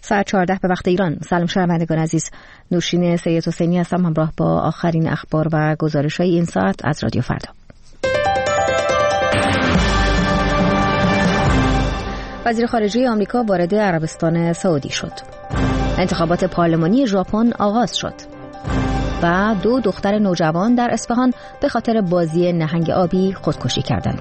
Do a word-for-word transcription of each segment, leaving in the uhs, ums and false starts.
ساعت چهارده به وقت ایران. سلام شنوندگان عزیز، نوشین سید حسینی هستم همراه با آخرین اخبار و گزارش‌های این ساعت از رادیو فردا. وزیر خارجه آمریکا وارد عربستان سعودی شد. انتخابات پارلمانی ژاپن آغاز شد و دو دختر نوجوان در اصفهان به خاطر بازی نهنگ آبی خودکشی کردند.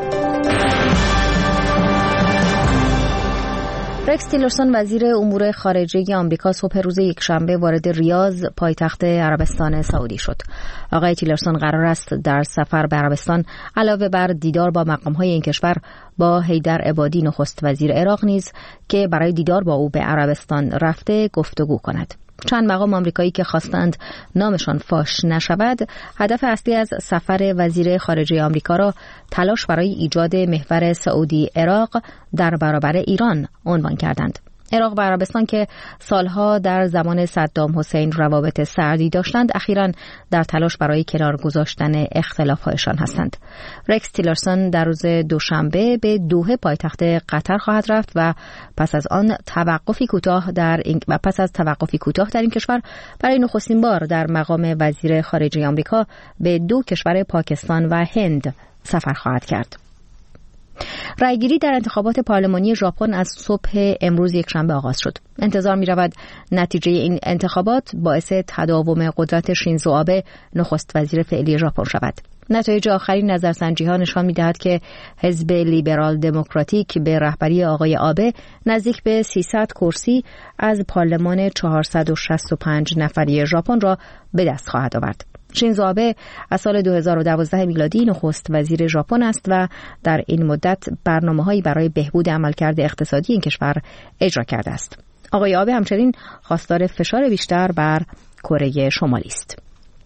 رکس تیلرسون وزیر امور خارجه آمریکا صبح روز یکشنبه وارد ریاض پایتخت عربستان سعودی شد. آقای تیلرسون قرار است در سفر به عربستان علاوه بر دیدار با مقام‌های این کشور با حیدر عبادی نخست وزیر عراق نیز که برای دیدار با او به عربستان رفته گفتگو کند. چند مقام آمریکایی که خواستند نامشان فاش نشود، هدف اصلی از سفر وزیر خارجه آمریکا را تلاش برای ایجاد محور سعودی عراق در برابر ایران عنوان کردند. عراق و عربستان که سالها در زمان صدام حسین روابط سردی داشتند، اخیراً در تلاش برای کنار گذاشتن اختلاف‌هایشان هستند. رکس تیلرسون در روز دوشنبه به دوحه پایتخت قطر خواهد رفت و پس از آن توقفی کوتاه در این و پس از توقفی کوتاه در این کشور برای نخستین بار در مقام وزیر خارجه آمریکا به دو کشور پاکستان و هند سفر خواهد کرد. رأیگیری در انتخابات پارلمانی ژاپن از صبح امروز یکشنبه آغاز شد. انتظار می رود نتیجه این انتخابات باعث تداوم قدرت شینزو آبه نخست وزیر فعلی ژاپن شود. نتایج آخرین نظرسنجی ها نشان می دهد که حزب لیبرال دموکراتیک به رهبری آقای آبه نزدیک به سیصد کرسی از پارلمان چهارصد و شصت و پنج نفری ژاپن را به دست خواهد آورد. شینزو آبه از سال دو هزار و دوازده میلادی نخست وزیر ژاپن است و در این مدت برنامه‌هایی برای بهبود عملکرد اقتصادی این کشور اجرا کرده است. آقای آبه همچنین خواستار فشار بیشتر بر کره شمالی است.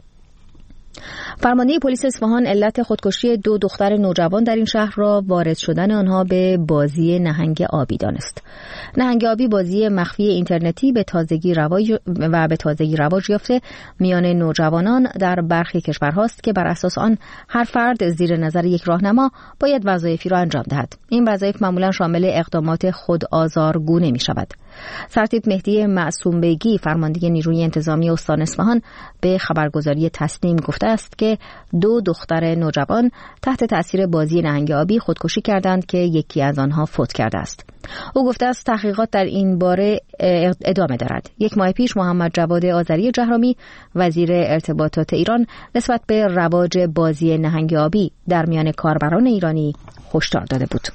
فرمانده پلیس اصفهان علت خودکشی دو دختر نوجوان در این شهر را وارد شدن آنها به بازی نهنگ آبی دانست. نهنگ آبی بازی مخفی اینترنتی به تازگی رواج و به تازگی رواج یافته میان نوجوانان در برخی کشورهاست که بر اساس آن هر فرد زیر نظر یک راهنما باید وظایفی را انجام دهد. این وظایف معمولا شامل اقدامات خودآزارگونه می شود. سرتیپ مهدی معصوم بیگی فرمانده نیروی انتظامی استان اصفهان به خبرگزاری تسنیم گفته است که دو دختر نوجوان تحت تأثیر بازی نهنگ آبی خودکشی کردند که یکی از آنها فوت کرده است. او گفته است تحقیقات در این باره ادامه دارد. یک ماه پیش محمد جواد آذری جهرامی وزیر ارتباطات ایران نسبت به رواج بازی نهنگ آبی در میان کاربران ایرانی هشدار داده بود.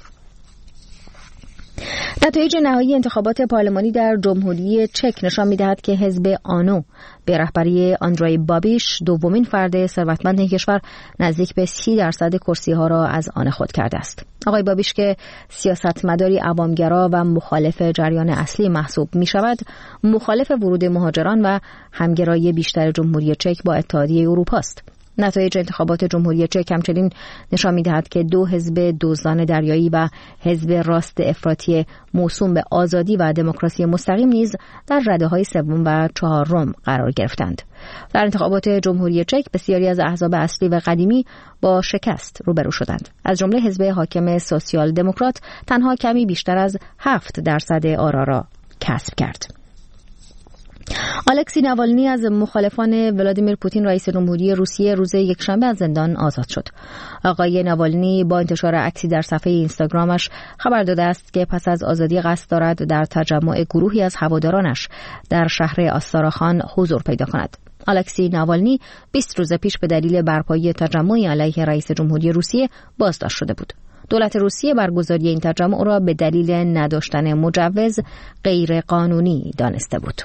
نتایج نهایی انتخابات پارلمانی در جمهوری چک نشان می‌دهد که حزب آنو به رهبری آندری بابیش دومین فرد ثروتمند این کشور نزدیک به سی درصد کرسی‌ها را از آن خود کرده است. آقای بابیش که سیاستمداری عوامگرا و مخالف جریان اصلی محسوب می‌شود، مخالف ورود مهاجران و همگرایی بیشتر جمهوری چک با اتحادیه اروپا است. نتایج انتخابات جمهوری چک همچنین نشان می‌دهد که دو حزب دزدان دریایی و حزب راست افراطی موسوم به آزادی و دموکراسی مستقیم نیز در رده‌های سوم و چهارم قرار گرفتند. در انتخابات جمهوری چک بسیاری از احزاب اصلی و قدیمی با شکست روبرو شدند. از جمله حزب حاکم سوسیال دموکرات تنها کمی بیشتر از هفت درصد آرا را کسب کرد. الکسی ناوالنی از مخالفان ولادیمیر پوتین رئیس جمهوری روسیه روز یکشنبه از زندان آزاد شد. آقای ناوالنی با انتشار عکسی در صفحه اینستاگرامش خبر داده است که پس از آزادی قصد دارد در تجمع گروهی از هوادارانش در شهر آستاراخان حضور پیدا کند. الکسی ناوالنی بیست روز پیش به دلیل برپایی تجمعی علیه رئیس جمهوری روسیه بازداشت شده بود. دولت روسیه برگزاری این تجمع را به دلیل نداشتن مجوز غیر قانونی دانسته بود.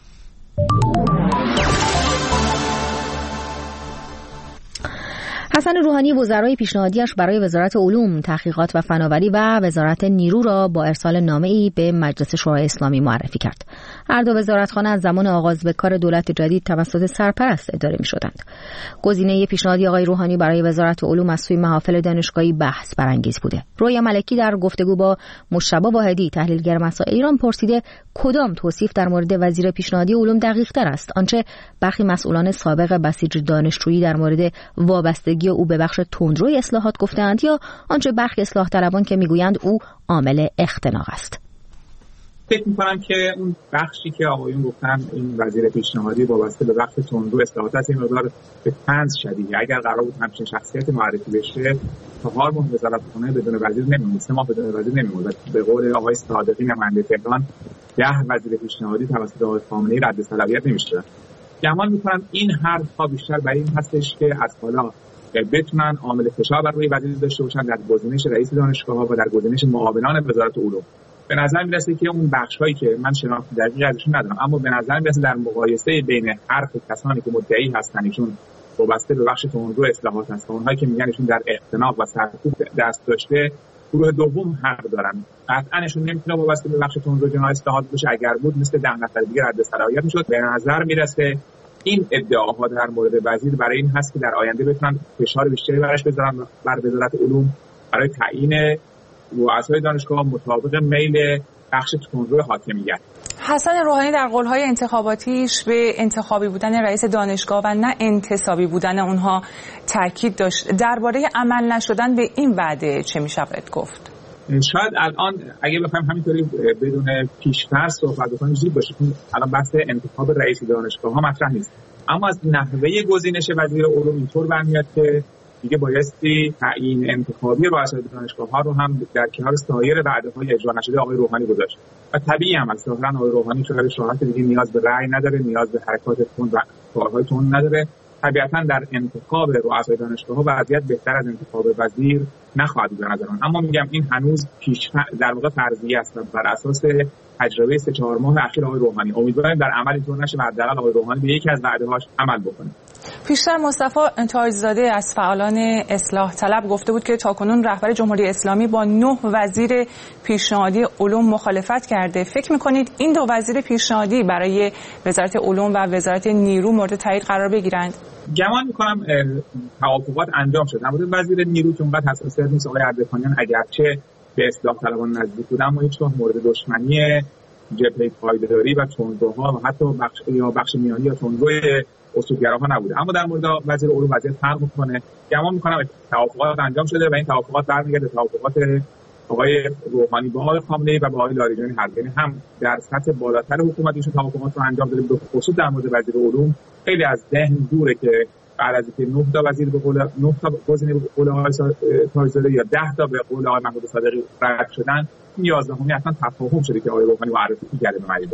حسن روحانی وزرای پیشنهادیش برای وزارت علوم، تحقیقات و فناوری و وزارت نیرو را با ارسال نامه‌ای به مجلس شورای اسلامی معرفی کرد. هر دو وزارتخانه از زمان آغاز به کار دولت جدید توسط سرپرست اداره می‌شدند. گزینه پیشنهادی آقای روحانی برای وزارت علوم از سوی محافل دانشگاهی بحث برانگیز بوده. رویا ملکی در گفتگو با مجتبی واحدی تحلیلگر مسائل ایران پرسیده کدام توصیف در مورد وزیر پیشنهادی علوم دقیق‌تر است، آنچه برخی مسئولان سابق بسیج دانشجویی در مورد وابستگی او به بخش تندروی اصلاحات گفتند یا آنچه برخی اصلاح طلبان که میگویند او عامل اختناق است. فکر می‌کنم که اون بخشی که آقایون گفتن این وزیر پیشنهادی وابسته به بخش تندرو اصلاحات است، این مقدار به طنز شدیده. اگر قرار بود همچین شخصیت معرفی بشه چهار ماه وزارتخونه بدون وزیر نمیموند، سه ماه بدون وزیر نمیموند. به قول آقای صادقی نماینده تهران ده وزیر پیشنهادی توسط آقای خامنه‌ای رد صلاحیت نمی‌شد. گمان می‌کنم این حرف‌ها بیشتر برای این هستش که از حالا بتونن عامل فشار بر روی وزیر داشته باشن در گزینش رئیس دانشگاه‌ها و در گزینش معاونان وزارت علوم. به نظر میرسه که اون بخش‌هایی که من شناخت دقیق ازشون ندارم، اما به نظر میرسه در مقایسه بین حرف کسانی که مدعی هستن ایشون وابسته به بخش تندرو اصلاحات هستن، اونهایی که میگن ایشون در اختناق و سرکوب دست داشته، گروه دوم حق دارن. قطعاً ایشون نمیتونه وابسته به بخش تندرو جناح اصلاحات باشه. اگر بود مثل ده نفر دیگه رد صلاحیت میشد. به نظر میرسه این ادعاها در مورد وزیر برای این هست که در آینده بتونن فشار بیشتری برش بذارن بر وزارت علوم برای تعیین رؤسای دانشگاه مطابق میل بخش تندرو حاکمیت. حسن روحانی در قول‌های انتخاباتیش به انتخابی بودن رئیس دانشگاه و نه انتصابی بودن اونها تاکید داشت. درباره عمل نشدن به این وعده چه می‌شود گفت؟ شاید الان اگه بخوایم همینطوری بدون پیش‌فرض صحبت بکنیم زود باشه، الان بحث انتخاب رئیس دانشگاه ها مطرح نیست، اما از نحوه گزینش وزیر علوم اینطور برمیاد که دیگه بایستی تعیین انتخابی رؤسای دانشگاه‌ها رو هم در کنار سایر وعده‌های اجرا نشده آقای روحانی گذاشت. و طبیعی هم است ظاهراً آقای روحانی چون شهرت دیگه نیاز به رأی نداره، نیاز به حرکات تند و کارهای تند نداره. طبیعتاً در انتخاب رؤسای دانشگاه‌ها وضعیت بهتر از انتخاب وزیر نخواهد بود به نظر من. اما میگم این هنوز پیش در واقع فرضیه است و بر اساس تجربه سه چهار ماه اخیر آقای روحانی امیدواریم در عمل اینطور نشه و حداقل آقای روحانی به یکی از وعده‌هاش عمل بکنه. پیشتر مصطفی تاجزاده از فعالان اصلاح طلب گفته بود که تاکنون رهبر جمهوری اسلامی با نه وزیر پیشنهادی علوم مخالفت کرده. فکر می‌کنید این دو وزیر پیشنهادی برای وزارت علوم و وزارت نیرو مورد تایید قرار بگیرند؟ گمان می‌کنم توافقات انجام شد. اما وزیر نیرو که اونقدر حساسیت نیست آقای اردکانیان اگرچه به اصلاح طلبان نزدیک بود اما هیچ وقت مورد دشمنی جبهه پایداری و تندروها و حتی بخش یا بخش میانی یا تندروی اصولگراها نبوده. اما در مورد وزیر علوم وضعیت فرق می‌کنه. گمان می‌کنم توافقات انجام شده و این توافقات برمیگرده توافقات آقای روحانی با آقای خامنه‌ای و با آقای لاریجانی هر یعنی هم در سطح بالاتر حکومت ایشون توافقات رو انجام داده. به خصوص در مورد وزیر علوم خیلی از ذهن دوره که بعد از اینکه نه تا وزیر به قول نه تا گزینه به قول آقای تاجزاده یا ده تا به قول آقای محمود صادقی رد شدن، یازدهمی اصلا تفاهم شده که آقای روحانی معرفی کرده به مجلس.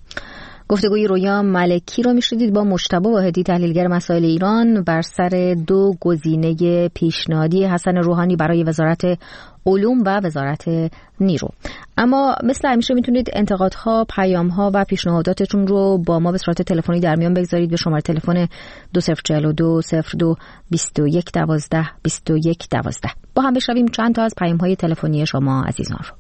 گفتگوی رویا ملکی رو میشنیدید با مجتبی واحدی تحلیلگر مسائل ایران بر سر دو گزینه پیشنهادی حسن روحانی برای وزارت علوم و وزارت نیرو. اما مثل همیشه میتونید انتقادها، پیامها و پیشنهاداتتون رو با ما به صورت تلفنی در میان بگذارید به شماره تلفن دو صفر چهار دو صفر دو بیست و یک دوازده بیست و یک دوازده. با هم بشنویم چند تا از پیام‌های تلفنی شما عزیزان رو.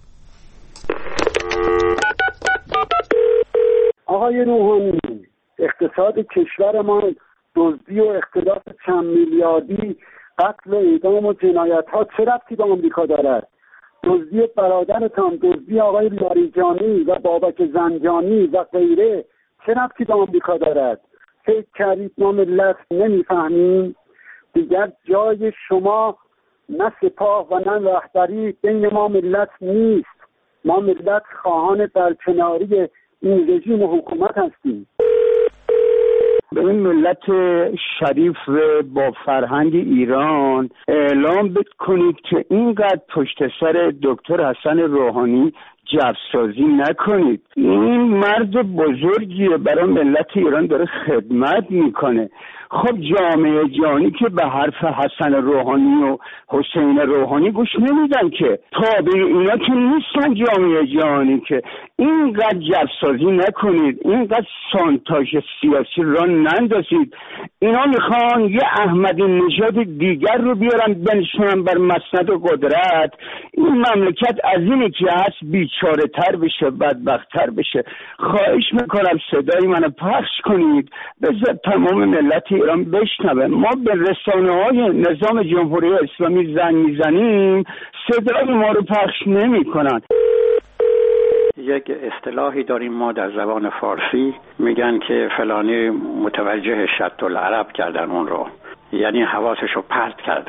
آقای روحانی، اقتصاد کشورمان دزدی و اختلاف چند میلیاردی، قتل و اعدام و جنایت ها چه ربطی به آمریکا دارد؟ دزدی برادرتان، دزدی آقای لاریجانی و بابک زنجانی و غیره چه ربطی به آمریکا دارد؟ فکر کردید ما ملت نمیفهمیم؟ دیگر جای شما نه سپاه و نه رهبری بین ما ملت نیست. ما ملت خواهان برکناری این رژیم و حکومت هستیم. به این ملت شریف با فرهنگ ایران اعلام بکنید که اینقدر پشت سر دکتر حسن روحانی جفسازی نکنید. این مرد بزرگیه، برای ملت ایران داره خدمت میکنه. خب جامعه جهانی که به حرف حسن روحانی و حسین روحانی گوش نمیدن که، تابع اینا که نیستن جامعه جهانی که. اینقدر جفسازی نکنید، اینقدر سانتاژ سیاسی را نندازید. اینا میخوان یه احمدی نژاد دیگر رو بیارن بنشونن بر مسند و قدرت. این مملکت از اینی که هست بیچاره تر بشه، بدبخت تر بشه. خواهش میکنم صدای منو پخش کنید، بذار تمام ملت ایران بشنوه. ما به رسانه های نظام جمهوری اسلامی زنگ میزنیم، صدای ما رو پخش نمی کنن. یک اصطلاحی داریم ما در زبان فارسی، میگن که فلانی متوجه شط العرب کردن اون رو، یعنی حواسش رو پرت کردن.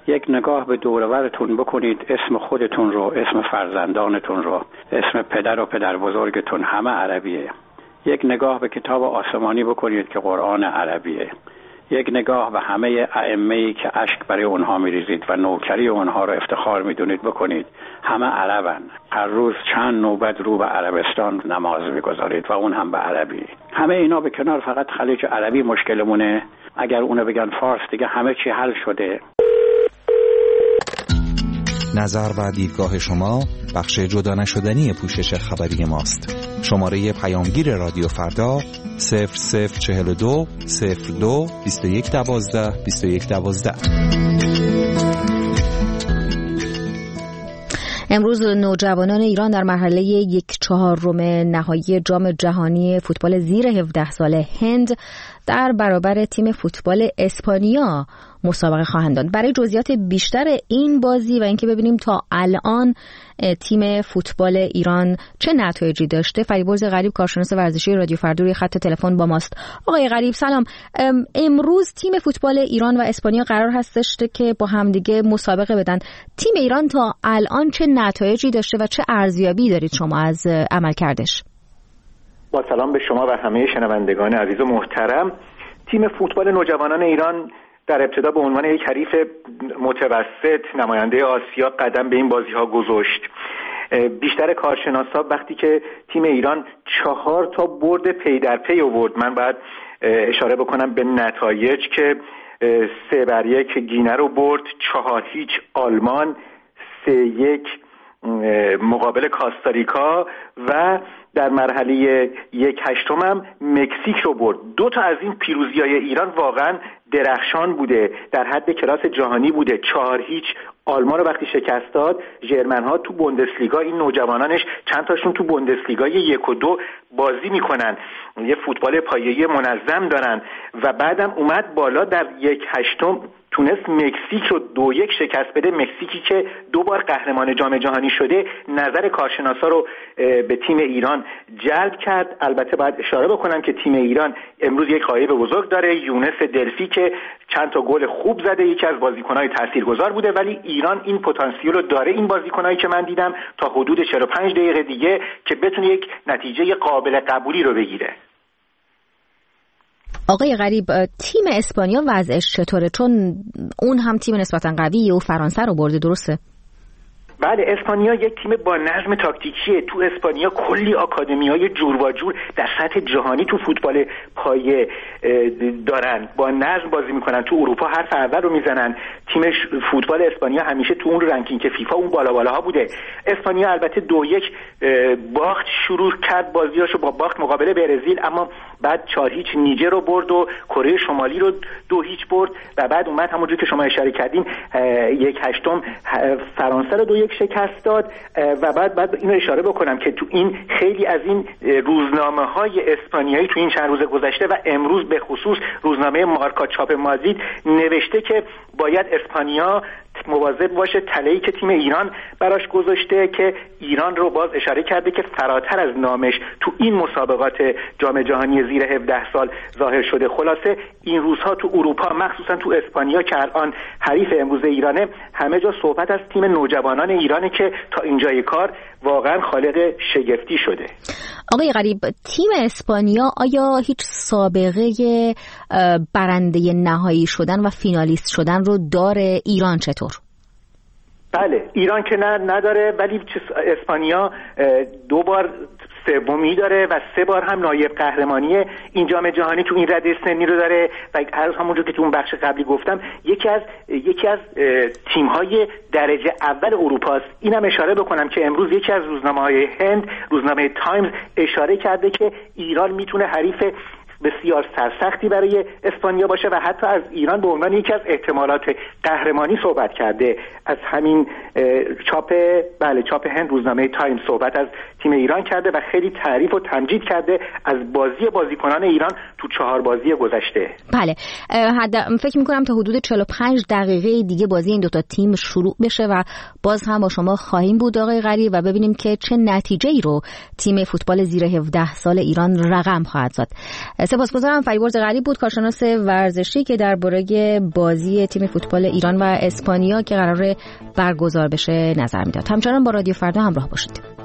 یک نگاه به دور و برتون بکنید، اسم خودتون رو، اسم فرزندانتون رو، اسم پدر و پدر بزرگتون همه عربیه. یک نگاه به کتاب آسمانی بکنید که قرآن عربیه. یک نگاه به همه ائمه‌ای که اشک برای اونها میریزید و نوکری اونها رو افتخار میدونید بکنید، همه عربن. هر روز چند نوبت رو به عربستان نماز میگذارید و اون هم به عربی. همه اینا به کنار، فقط خلیج عربی مشکلمونه. اگر اونو بگن فارس دیگه همه چی حل شده. نظر و دیدگاه شما بخش جدا نشدنی پوشش خبری ماست. شماره پیامگیر رادیو فردا صفر صفر چهل و دو صفر دو بیست و یک دوازده بیست و یک دوازده. امروز نوجوانان ایران در مرحله یک چهارم نهایی جام جهانی فوتبال زیر هفده ساله هند در برابر تیم فوتبال اسپانیا مسابقه خواهند داشت. برای جزئیات بیشتر این بازی و اینکه ببینیم تا الان تیم فوتبال ایران چه نتایجی داشته، فریبرز غریب کارشناس ورزشی رادیو فردا روی خط تلفن با ماست. آقای غریب سلام. امروز تیم فوتبال ایران و اسپانیا قرار هستش که با همدیگه مسابقه بدن. تیم ایران تا الان چه نتایجی داشته و چه ارزیابی دارید شما از عملکردش؟ با سلام به شما و همه شنوندگان عزیز و محترم. تیم فوتبال نوجوانان ایران در ابتدا به عنوان یک حریف متوسط نماینده آسیا قدم به این بازی‌ها گذاشت. بیشتر کارشناسا وقتی که تیم ایران چهار تا برد پی در پی آورد، من باید اشاره بکنم به نتایج که سه بر یک گینه رو برد، چهار هیچ آلمان، سه یک مقابل کاستاریکا و در مرحله یک هشتم هم مکزیک رو برد. دو تا از این پیروزی‌های ایران واقعا درخشان بوده، در حد کلاس جهانی بوده. چهار هیچ آلمان رو وقتی شکست داد، ژرمن‌ها تو بوندسلیگا این نوجوانانش چند تاشون تو بوندسلیگای یک و دو بازی میکنن، یه فوتبال پایه‌ای منظم دارن و بعدم اومد بالا در یک هشتم تونست مکزیک رو دو یک شکست بده. مکزیکی که دو بار قهرمان جام جهانی شده نظر کارشناسا رو به تیم ایران جلب کرد. البته باید اشاره بکنم که تیم ایران امروز یک غایب بزرگ داره، یونس دلفی که چند تا گل خوب زده، یکی از بازیکن‌های تاثیرگذار بوده، ولی ایران این پتانسیل رو داره، این بازیکنایی که من دیدم تا حدود چهل و پنج دقیقه دیگه که بتونه یک نتیجه قابل قبولی رو بگیره. آقای غریب، تیم اسپانیا وضعش چطوره؟ چون اون هم تیم نسبتا قویه و فرانسه رو برده، درسته؟ بله، اسپانیا یک تیم با نظم تاکتیکیه. تو اسپانیا کلی آکادمی‌های جور و جور در سطح جهانی تو فوتبال پایه دارن، با نظم بازی میکنن، تو اروپا حرف اول رو میزنن. تیم فوتبال اسپانیا همیشه تو اون رنکینگ فیفا اون بالا بالاها بوده. اسپانیا البته دو یک باخت شروع کرد بازیاشو با باخت مقابل برزیل، اما بعد چهار هیچ نیجر رو برد و کره شمالی رو دو هیچ برد و بعد اومد همونجوری که شما اشاره کردین یک هشتم فرانسه رو دو یک شکست داد. و بعد بعد اینو اشاره بکنم که تو این خیلی از این روزنامه‌های اسپانیایی تو این چند روز گذشته و امروز به خصوص روزنامه مارکا چاپ مادرید نوشته که باید اسپانیا مواظب باشه تله‌ای که تیم ایران براش گذاشته، که ایران رو باز اشاره کرده که فراتر از نامش تو این مسابقات جام جهانی زیر هفده سال ظاهر شده. خلاصه این روزها تو اروپا مخصوصا تو اسپانیا که الان حریف امروز ایرانه، همه جا صحبت از تیم نوجوانان ایرانه که تا اینجای کار واقعا خالق شگفتی شده. آقای غریب، تیم اسپانیا آیا هیچ سابقه برنده نهایی شدن و فینالیست شدن رو داره؟ ایران چطور؟ بله، ایران که نه نداره، ولی اسپانیا دو بار سومی داره و سه بار هم نایب قهرمانی این جام جهانی تو این رده سنی رو داره و هر همونجور که تو اون بخش قبلی گفتم یکی از یکی از تیم‌های درجه اول اروپا است. اینم اشاره بکنم که امروز یکی از روزنامه‌های هند، روزنامه تایمز، اشاره کرده که ایران میتونه حریف بسیار سرسختی برای اسپانیا باشه و حتی از ایران به عنوان یکی از احتمالات قهرمانی صحبت کرده. از همین چاپ بله چاپ هند روزنامه تایمز صحبت از تیم ایران کرده و خیلی تعریف و تمجید کرده از بازی بازیکنان ایران تو چهار بازی گذشته. بله، حد فکر می‌کنم تا حدود چهل و پنج دقیقه دیگه بازی این دوتا تیم شروع بشه و باز هم با شما خواهیم بود آقای غریب و ببینیم که چه نتیجه‌ای رو تیم فوتبال زیر هفده سال ایران رقم خواهد زد. سپاسگزارم. فریبرز غریب بود، کارشناس ورزشی که درباره بازی تیم فوتبال ایران و اسپانیا که قراره برگزار بشه نظر میداد. همچنان با رادیو فردا همراه باشید.